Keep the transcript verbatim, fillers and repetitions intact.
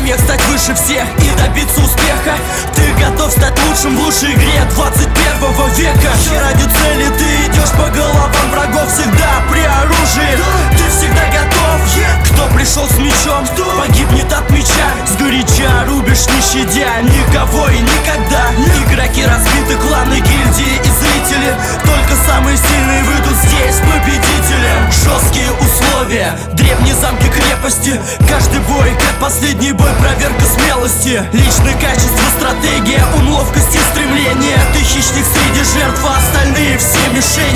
помех стать выше всех и добиться успеха. Ты готов стать лучшим в лучшей игре двадцать первого века. И ради цели ты идешь по головам врагов, всегда при оружии. Ты всегда готов. Кто пришел с мечом, погибнет от меча. Сгоряча рубишь, не щадя никого и никогда. Игроки разбиты, кланы, гильдии и зрители. Только самые сильные выйдут здесь победителем. Жесткие условия, древние замки, крепости. Каждый бой, как последний бой, проверка смелости. Личные качества, стратегия, ум, ловкость и стремление. Ты хищник среди жертв, а остальные все мишени.